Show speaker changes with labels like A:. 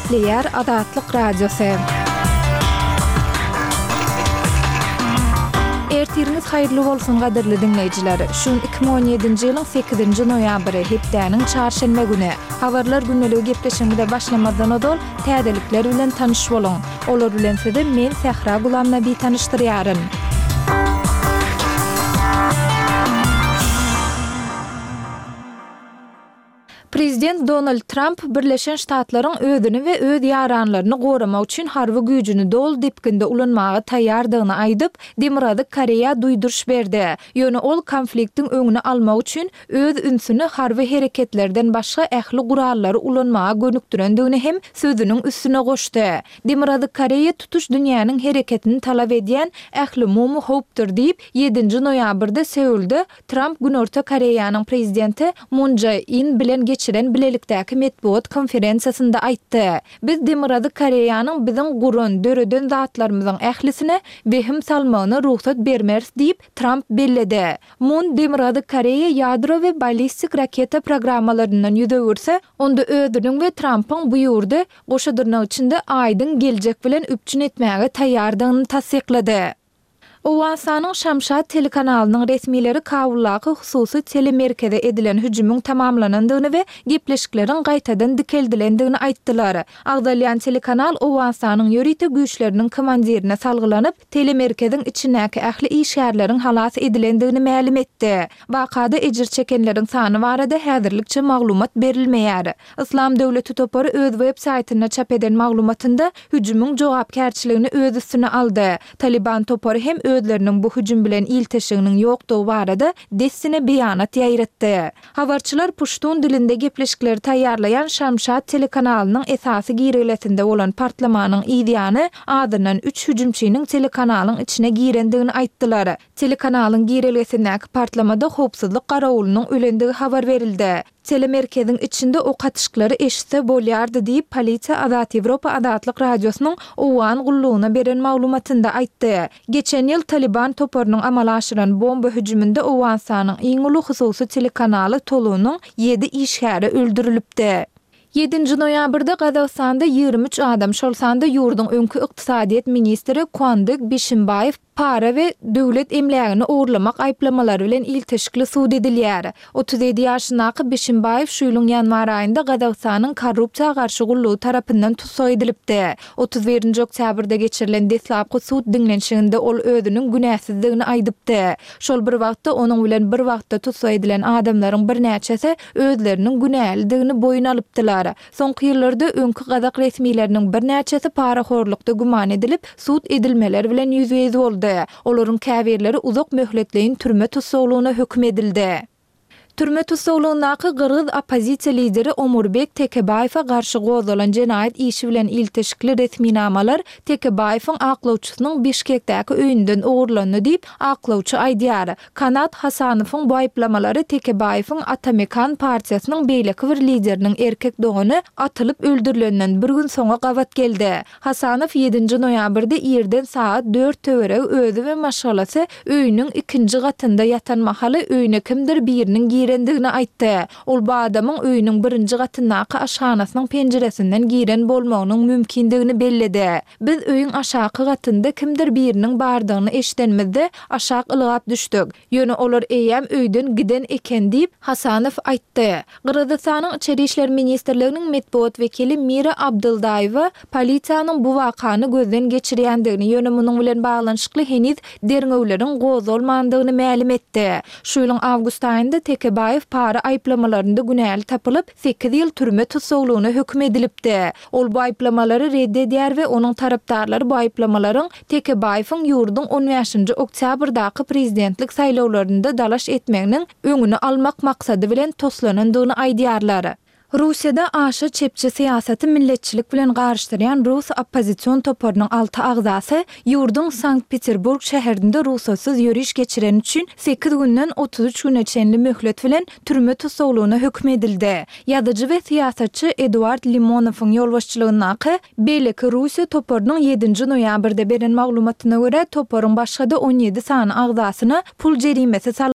A: Gepleyer Adatlyk Radiosu. Ertiriniz hayırlı bolsun gaderli dinleyijiler. Şun 2017-nji ýylyň 8-nji noýabry hepdäniň çarşembe güni. Habarlar günneligi gepleşiginde başlamadan odol täzelikler bilen tanyş boluň. Olar bilen sizi men Sehra Gulamnaby tanıştyrýaryn. Prezident Donald Trump Birleşen Ştatlaryň özüni we öz ýaranlaryny goramak üçin harby güýjüni dol dipkinde ulanmagy taýýardygyny aýdyp, Demokrat Koreýa duýduruş berdi. Ýöne ol konfliktiň öňüni almak üçin öz ünsüni harby hereketlerden başga ähli gurallary ulanmaga gönükdirendigini hem sözüniň üstüne goşdy. Demokrat Koreýa tutuş dünýäniň hereketini talap edýän ähli mumy howpdyr diýip 7-nji noýabrda Seulde Trump Günorta Koreýanyň prezidenti Moon Jae-in bilen geçiren bilelikdäki metbuat konferensiýasynda aýtdy. Biz Demokrat Koreýanyň biziň gurun, döreden zatlarymyzyň ählisine wehim salmagyna ruhsat bermers diýip Trump belledi. Moon Demokrat Koreýa ýadro we ballistik raketa programmalaryndan ýüzegürse, onda özüniň we Trumpyň bu ýurda goşadyrnak içinde aýdyň geljek bilen üpçün etmäge taýýardygyny tasdiklady. Owasanyň Şamşat telekanalynyň resmileri Kabullaky hususy telemerkeze edilen hüjümüň tamamlanandygyny we gepleşikleriň gaýtadan dikeldilendigini aýtdylar. Agdalyan telekanal Owasanyň ýörite güýçleriniň komandirine salgylanyp, telemerkeziň içindäki ähli işgärleriň halas edilendigini ma'lum etdi. Wakada ejir çekenleriň sany barada häzirlikçe maglumat berilmeýär. Islam döwleti topory öz web saýtyna çap eden maglumatynda hüjümüň jogapkärçiligini öz üstüne aldy. Taliban topory hem özlerinin bu hüjüm bilen ilteşiginiň ýokdugy barada dessine beýanat ýaýratdy. Habarçylar Puштун dilinde gepleşikleri taýýarlayan Şamşat telekanalynyň esasy gireletinde bolan partlamanyň ýany adyndan 3 hüjümçiniň telekanalyň içine girendigini aýtdylar. Telekanalyň gireletindäki partlamada howpsuzlyk garawulunyň ölendigi habar berildi. Telemerkezin içinde o katışkları eşitse bolýardy diýip Polisiýa Azat Ýewropa Adatlyk Radiosynyň owan gullugyna beren maglumatynda aýtdy. Geçen ýyl Taliban toporynyň amala aşyran bomba hüjüminde Owasanyň iň uly hususy telekanaly tolunyň 7 işgäri öldürilipdi. 7-nji noýabrda Gazagstanda 23 adam, şolsanda ýurduň öňkü ykdysadyýet ministri Kuandyk Bişimbaýew para we döwlet emlägini oğurlamak aýplamalary bilen ilteşikli suud edilýär. 37 ýaşyndaky Bişimbaýew şu ýylyň ýanwar aýynda Gazagstanyň korrupsiýa garşy gullugy tarapyndan tutsak edilipdi. 31 oktýabrda geçirilen deslapky suud diňlenşiginde ol özüniň günäsizdigini aýdypdy. Şol bir wagtda onuň bilen bir wagtda tutsak edilen adamlaryň bir näçesi özleriniň günälidigini boyun alypdylar. Soňky ýyllarda öňkü Gazak resmiýetleriniň bir näçesi paraxorlukda guman edilip suud edilmeleri bilen ýüzüýe boldy. Olaryň käbirleri uzak möhletleýin türme tutsaglygyna hökm edildi. Türme tutsaglygynaky Gırgyz opozisiýa lideri Omurbek Tekebaýewa garşy gozalan jenaýat işi bilen ilteşikli resminamalar Tekebaýewiň aklawçysynyň Bişkekdäki öýünden ogurlanyny diýip aklawçy aýdýar. Kanat Hasanowyň bu aýplamalary Tekebaýewiň Atamekan partiýasynyň beýleki bir lideriniň erkek dogany atylyp öldürilenden bir gün soňa gabat geldi. Hasanow 7-nji noýabrda ýerden saat 4 töwereg özü we maşgalasy öýüniň 2-nji gatynda ýatan mahaly öýüne kimdir biriniň girendigini aýtdy. Ol bu adamyň öýüniň 1-nji gatyndaky aşhanasynyň penjeresinden giren bolmagynyň mümkindigini belledi. Biz öýüň aşaky gatynda kimdir biriniň bardygyny eşdenmizde aşak ylgap düşdük. Ýöne olar eýem öýden giden eken diýip Hasanow aýtdy. Gırgyzstanyň içeri işler ministrliginiň metbuat wekili Mira Abdyldaýewa polisiýanyň bu wakany gözden geçirýändigini, ýöne munyň bilen baglanyşykly heniz derňewleriň gozulmandygyny ma'lum etdi. Şu ýylyň awgust aýynda Tekebaýew para aýplamalarynda günäli tapylyp 8 ýyl türme tutsaglygyna hökm edilipdi. Ol bu aýplamalary reddedýär we onuň tarapdarlary bu aýplamalaryň Tekebaýewiň ýurduň 15-nji oktýabrdaky prezidentlik saýlawlarynda dalaş etmeginiň öňüni almak maksady bilen toslanandygyny aýdýarlar. Russiýada aşy çepçi siýasaty milletçilik bilen garşdyrýan Rus oppozisiýon toporynyň 6 agzasy ýurduň Sankt-Peterburg şäherinde ruhsatsız ýöriş geçiren üçin 8 günden 33 güne çenli möhlet bilen türme tutsaglygyna hökm edildi. Ýazyjy we siýasatçy Eduard Limonowyň ýolbaşçylygynaky beýleki Russiýa toporynyň 7-nji noýabrda beren maglumatyna görä toporyň başga da 17 sany agzasyny pul jerimesi